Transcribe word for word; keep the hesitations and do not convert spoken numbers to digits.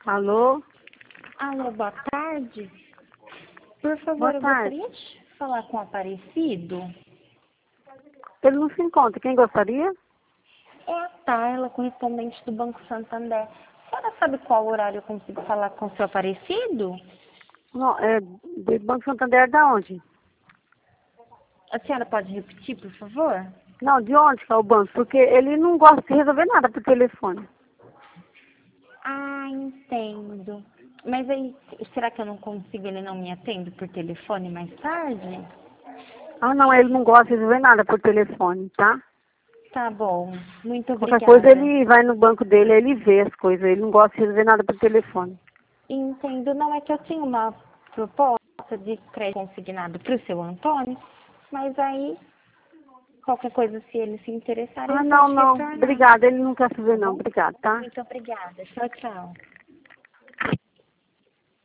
Alô? Alô, boa tarde. Por favor, Boa eu tarde. gostaria de falar com o Aparecido. Ele não se encontra. Quem gostaria? É a Tayla, correspondente do Banco Santander. A senhora sabe qual horário eu consigo falar com o seu Aparecido? Não, é do Banco Santander da onde? A senhora pode repetir, por favor? Não, de onde que é o banco? Porque ele não gosta de resolver nada por telefone. Ah, entendo. Mas aí, será que eu não consigo, ele não me atende por telefone mais tarde? Ah, não, ele não gosta de resolver nada por telefone, tá? Tá bom. Muito Qualquer coisa obrigada. ele vai no banco dele, ele vê as coisas. Ele não gosta de resolver nada por telefone. Entendo. Não, é que eu tinha uma proposta de crédito consignado para o seu Antônio, mas aí, qualquer coisa, se ele se interessar, Ah, ele não, pode não. retornar. Obrigada. Ele não quer Tá fazer não. bom? Obrigada, tá? Muito obrigada. Tchau, tchau.